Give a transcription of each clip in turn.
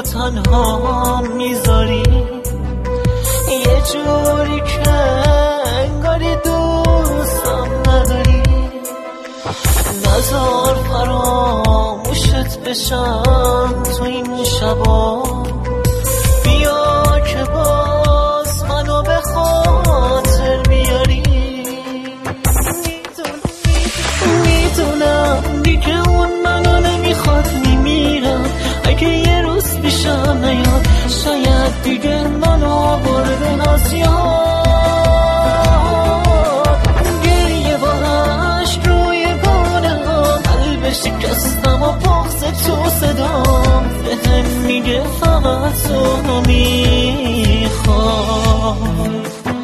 تنها میذاری، یه جوری که انگاری دوستم نداری. نزار فراموشت بشم تو این شبا، بیا که باز منو به خاطر بیاری. میدونم دیگه اون منو نمیخواد، میمیرم اگه یه روز پیشم نیاد. شاید دیگه منو برده از یاد، گریه با عشق روی گونه ها، قلب شکستم و بغض تو صدام، بهم میگه فقط تو میخوای.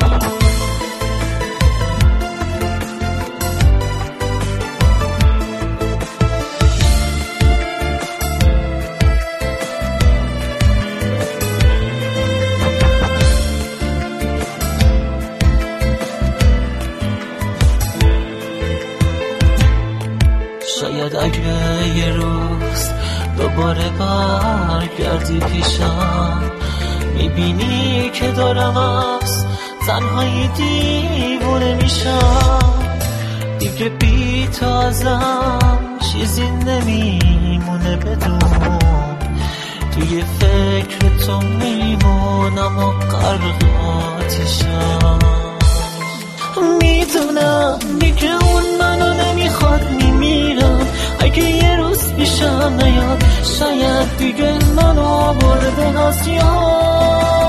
شاید اگه یه روز دوباره برگردی پیشم، میبینی که دارم از تنهایی دیوونه میشم. دیگه بی تو ازم چیزی نمیمونه، بدون توی فکر تو میمونم و غرق آتیشم. میدونم دیگه اون منو نمیخواد، میمیرم اگه یه روز پیشم نیاد. شاید دیگه منو برده از یاد،